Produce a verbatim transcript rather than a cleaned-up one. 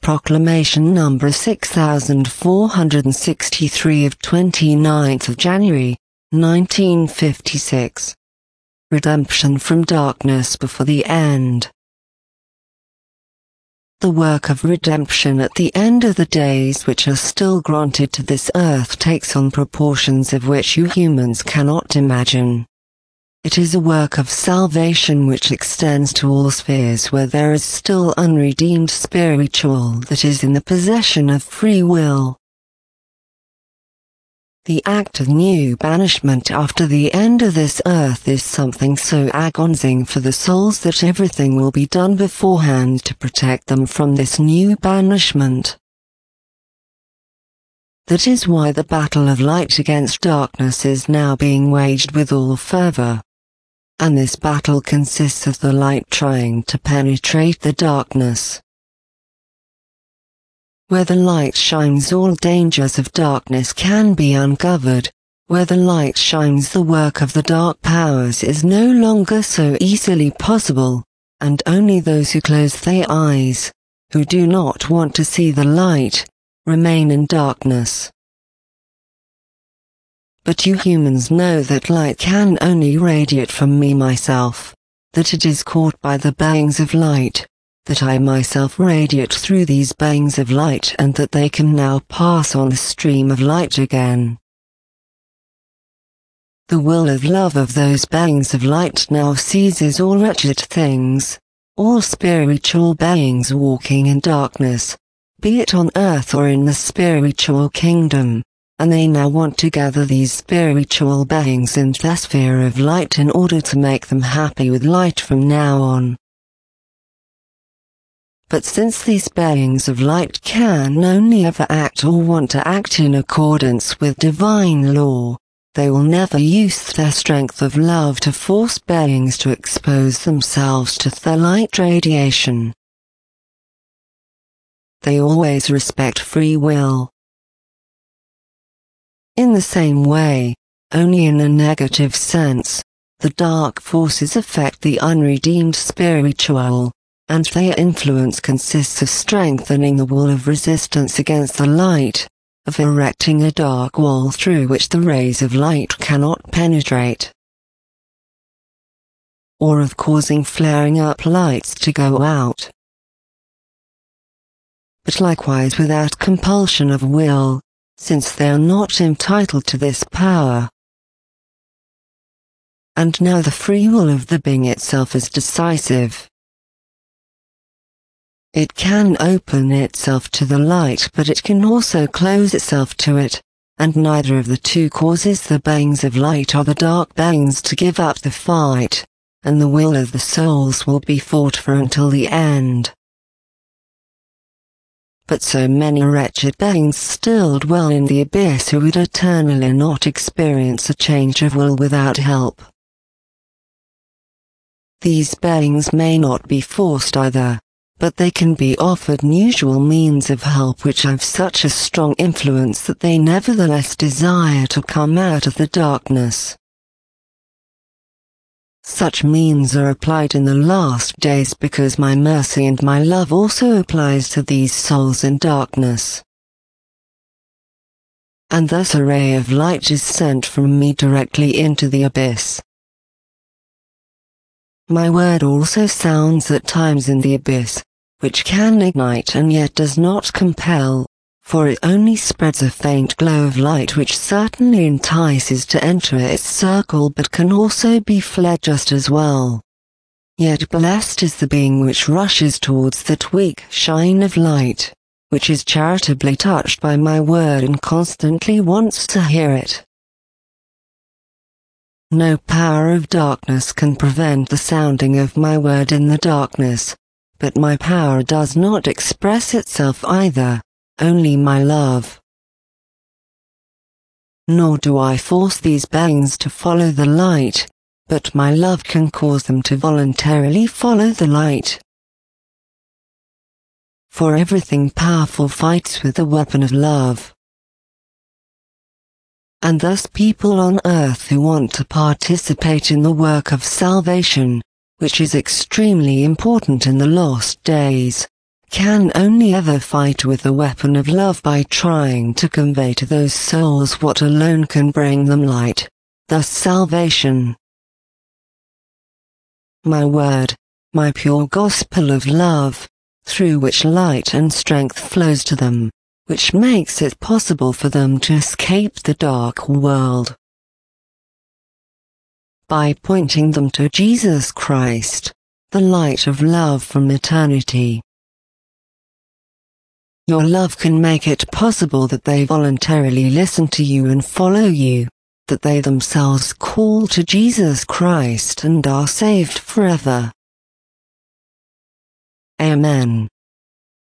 Proclamation number six thousand four hundred sixty-three of twenty-ninth of January, nineteen fifty-six. Redemption from darkness before the end. The work of redemption at the end of the days which are still granted to this earth takes on proportions of which you humans cannot imagine. It is a work of salvation which extends to all spheres where there is still unredeemed spiritual that is in the possession of free will. The act of new banishment after the end of this earth is something so agonizing for the souls that everything will be done beforehand to protect them from this new banishment. That is why the battle of light against darkness is now being waged with all fervor. And this battle consists of the light trying to penetrate the darkness. Where the light shines, all dangers of darkness can be uncovered. Where the light shines, the work of the dark powers is no longer so easily possible, and only those who close their eyes, who do not want to see the light, remain in darkness. But you humans know that light can only radiate from me myself, that it is caught by the beings of light, that I myself radiate through these beings of light, and that they can now pass on the stream of light again. The will of love of those beings of light now seizes all wretched things, all spiritual beings walking in darkness, be it on earth or in the spiritual kingdom. And they now want to gather these spiritual beings in their sphere of light in order to make them happy with light from now on. But since these beings of light can only ever act or want to act in accordance with divine law, they will never use their strength of love to force beings to expose themselves to their light radiation. They always respect free will. In the same way, only in a negative sense, the dark forces affect the unredeemed spiritual, and their influence consists of strengthening the wall of resistance against the light, of erecting a dark wall through which the rays of light cannot penetrate, or of causing flaring up lights to go out. But likewise without compulsion of will, since they are not entitled to this power. And now the free will of the being itself is decisive. It can open itself to the light, but it can also close itself to it, and neither of the two causes the beings of light or the dark beings to give up the fight, and the will of the souls will be fought for until the end. But so many wretched beings still dwell in the abyss who would eternally not experience a change of will without help. These beings may not be forced either, but they can be offered unusual means of help which have such a strong influence that they nevertheless desire to come out of the darkness. Such means are applied in the last days because my mercy and my love also applies to these souls in darkness. And thus a ray of light is sent from me directly into the abyss. My word also sounds at times in the abyss, which can ignite and yet does not compel, for it only spreads a faint glow of light which certainly entices to enter its circle but can also be fled just as well. Yet blessed is the being which rushes towards that weak shine of light, which is charitably touched by my word and constantly wants to hear it. No power of darkness can prevent the sounding of my word in the darkness, but my power does not express itself either. Only my love. Nor do I force these beings to follow the light, but my love can cause them to voluntarily follow the light. For everything powerful fights with the weapon of love. And thus people on earth who want to participate in the work of salvation, which is extremely important in the lost days, can only ever fight with the weapon of love by trying to convey to those souls what alone can bring them light, thus salvation. My word, my pure gospel of love, through which light and strength flows to them, which makes it possible for them to escape the dark world. By pointing them to Jesus Christ, the light of love from eternity. Your love can make it possible that they voluntarily listen to you and follow you, that they themselves call to Jesus Christ and are saved forever. Amen.